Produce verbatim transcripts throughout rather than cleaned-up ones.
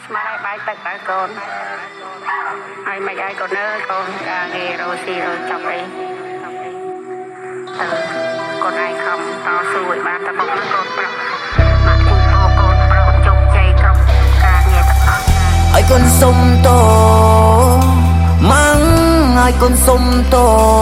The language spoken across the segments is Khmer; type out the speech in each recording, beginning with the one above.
ស្មានឲ្យបាយទឹកឲ្យកូនហើយមិនឲ្យកូនអើយកូនការងាររស់ស៊ីរស់ចាប់អីទៅកូនឯងខំតស៊ូឲ្យបានតែបុកនឹងកូនប្រុសមកគូពោកូនប្រុសជោគជ័យគ្រប់ការងារទាំងអស់ឲ្យកូនសុំតម៉ាំងឲ្យកូនសុំត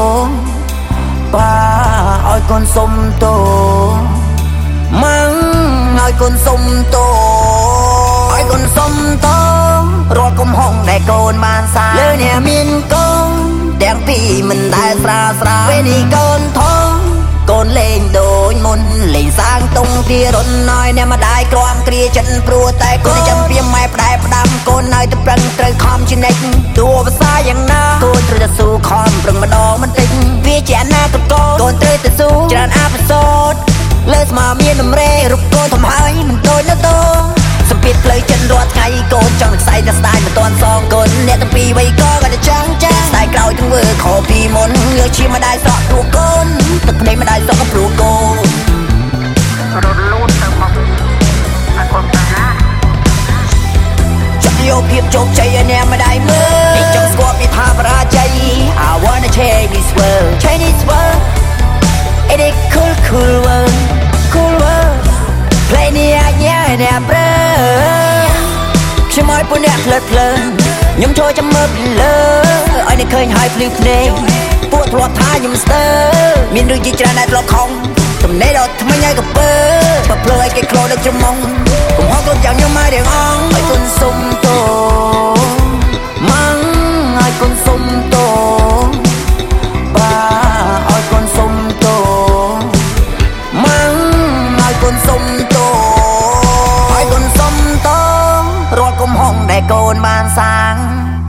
បាទឲ្យកូនសុំតម៉ាំងឲ្យកូនសុំតឲ្យកូនសុំតរាល់កំហុសដែលកូនបានសាលើអ្នកមានកូនទាំងពីរមិនដែលស្រាលស្រាលពេលនេះកូនធំកូនលេងដូចមុនលេងសាងតុងទីរុនឲ្យអ្នកម្ដាយក្រំគ្រាចិនព្រោះតែកូនចាំពីម៉ែផ្ដែផ្ដាំកូនឲ្យទៅប្រឹងត្រូវខំជានិច្ចតួភាសាយ៉ាងណាកូនត្រូវតែស៊ូខំប្រឹងម្ដងបន្តិចវាជាអនាគតកូនកូនត្រូវតែស៊ូច្រើនអបសោតលើស្មាមានដំរេរូបកូនធំហើយមិនដូចនៅតោសម្ពាធផ្លូវចិត្តរាល់ថ្ងៃកូនចង់ខ្សែតែស្ដាយមិនទាន់សងកូនអ្នកទាំងពីរវ័យក៏គាត់តែចង់ចាស់ស្ដាយក្រោយទាំងវើខុសពីមុនងើឈាមម្ដាយសក់ព្រោះកូនទឹកភ្នែកម្ដាយសក់ក៏ព្រោះកូនរត់លូនទៅមកអត់គាត់តាណាចាប់យកភាពជោគជ័យឲ្យអ្នកម្ដាយមើលនេះចង់ស្គាល់ពីថាបរាជ័យ I wanna change this world change this world it is cool cool world cool world play នេះអាចញ៉ាំអ្នកប្រើខ្ញុំឲ្យពួកអ្នកផ្លើតផ្លើខ្ញុំចូលចាំមើលពីលើឲ្យអ្នកឃើញហើយភ្លឺភ្នែកពួកធ្លាប់ថាខ្ញុំស្ទើមានរឿងជាច្រើនដែលធ្លាប់ខំទំនេរដល់ថ្មីឲ្យកពើបើភ្លើឲ្យគេក្លោដឹកច្រមុំកុំហងគ្រប់យ៉ាងខ្ញុំមករៀងអងឲ្យកូនសុំតម៉ាំងឲ្យកូនសុំតបាទឲ្យកូនសុំតម៉ាំងឲ្យកូនសុំតឲ្យកូនសុំតរាល់កំហុសដែលកូនបានសាង